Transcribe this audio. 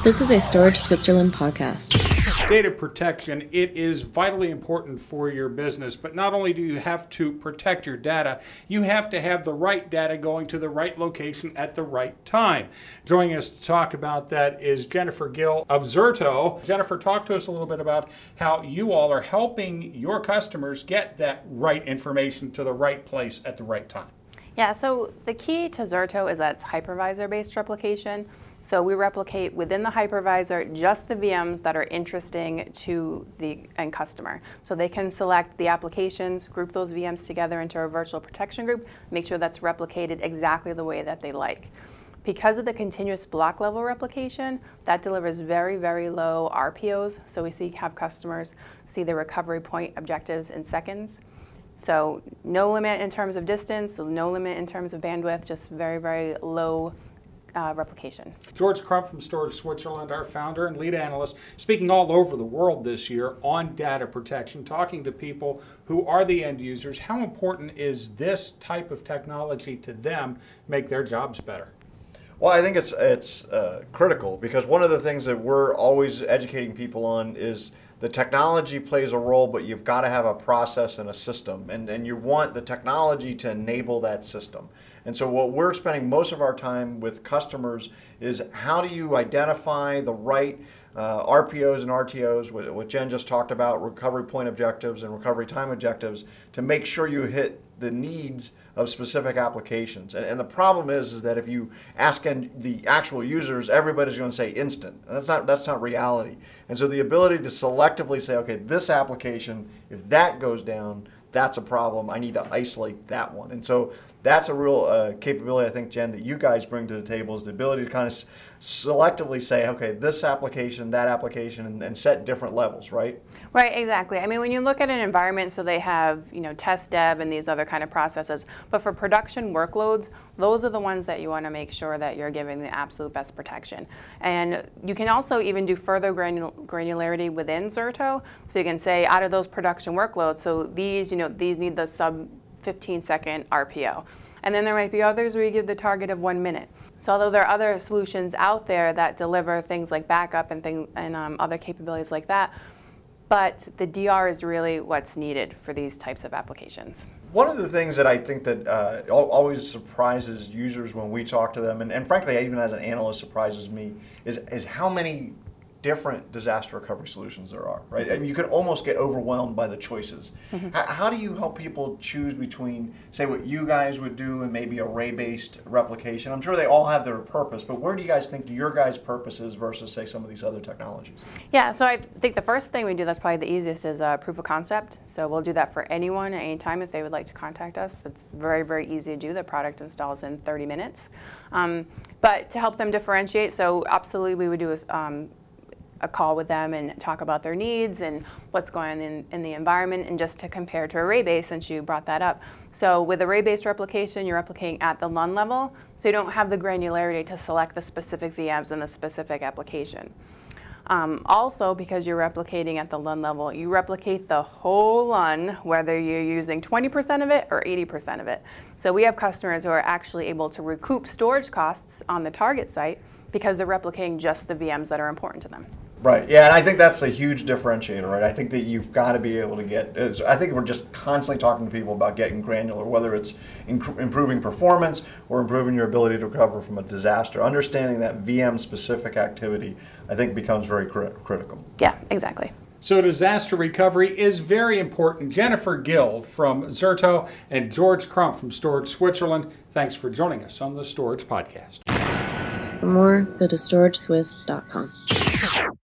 This is a Storage Switzerland podcast. Data protection, it is vitally important for your business, but not only do you have to protect your data, you have to have the right data going to the right location at the right time. Joining us to talk about that is Jennifer Gill of Zerto. Jennifer, talk to us a little bit about how you all are helping your customers get that right information to the right place at the right time. Yeah, so the key to Zerto is that it's hypervisor-based replication. So we replicate within the hypervisor just the VMs that are interesting to the end customer. So they can select the applications, group those VMs together into a virtual protection group, make sure that's replicated exactly the way that they like. Because of the continuous block level replication, that delivers very, very low RPOs. So we have customers see the recovery point objectives in seconds. So no limit in terms of distance, no limit in terms of bandwidth, just very, very low replication. George Crump from Storage Switzerland, our founder and lead analyst, speaking all over the world this year on data protection, talking to people who are the end users. How important is this type of technology to them make their jobs better? Well, I think it's critical, because one of the things that we're always educating people on is the technology plays a role, but you've got to have a process and a system, and you want the technology to enable that system. And so what we're spending most of our time with customers is how do you identify the right RPOs and RTOs, what Jen just talked about, recovery point objectives and recovery time objectives, to make sure you hit the needs of specific applications. And the problem is that if you ask the actual users, everybody's going to say instant. And that's not reality. And so the ability to selectively say, okay, this application, if that goes down, that's a problem. I need to isolate that one. And so that's a real capability, I think, Jen, that you guys bring to the table, is the ability to kind of selectively say, okay, this application, that application, and set different levels, right? Right, exactly. I mean, when you look at an environment, so they have, test dev and these other kind of processes, but for production workloads, those are the ones that you want to make sure that you're giving the absolute best protection. And you can also even do further granularity within Zerto. So you can say, out of those production workloads, so these need the sub 15-second RPO. And then there might be others where you give the target of 1 minute. So although there are other solutions out there that deliver things like backup and other capabilities like that, but the DR is really what's needed for these types of applications. One of the things that I think that always surprises users when we talk to them, and frankly, even as an analyst surprises me, is how many different disaster recovery solutions there are, right? I mean, you could almost get overwhelmed by the choices. Mm-hmm. How do you help people choose between, say, what you guys would do and maybe array-based replication? I'm sure they all have their purpose, but where do you guys think your guys' purpose is versus, say, some of these other technologies? Yeah, so I think the first thing we do that's probably the easiest is proof of concept. So we'll do that for anyone at any time if they would like to contact us. That's very, very easy to do. The product installs in 30 minutes. But to help them differentiate, so absolutely we would do a call with them and talk about their needs and what's going on in the environment, and just to compare to array-based, since you brought that up. So with array-based replication, you're replicating at the LUN level, so you don't have the granularity to select the specific VMs in the specific application. Also, because you're replicating at the LUN level, you replicate the whole LUN, whether you're using 20% of it or 80% of it. So we have customers who are actually able to recoup storage costs on the target site because they're replicating just the VMs that are important to them. Right, yeah, and I think that's a huge differentiator, right? I think that you've got to be able to I think we're just constantly talking to people about getting granular, whether it's improving performance or improving your ability to recover from a disaster. Understanding that VM-specific activity, I think, becomes very critical. Yeah, exactly. So disaster recovery is very important. Jennifer Gill from Zerto and George Crump from Storage Switzerland, thanks for joining us on the Storage Podcast. For more, go to storageswiss.com.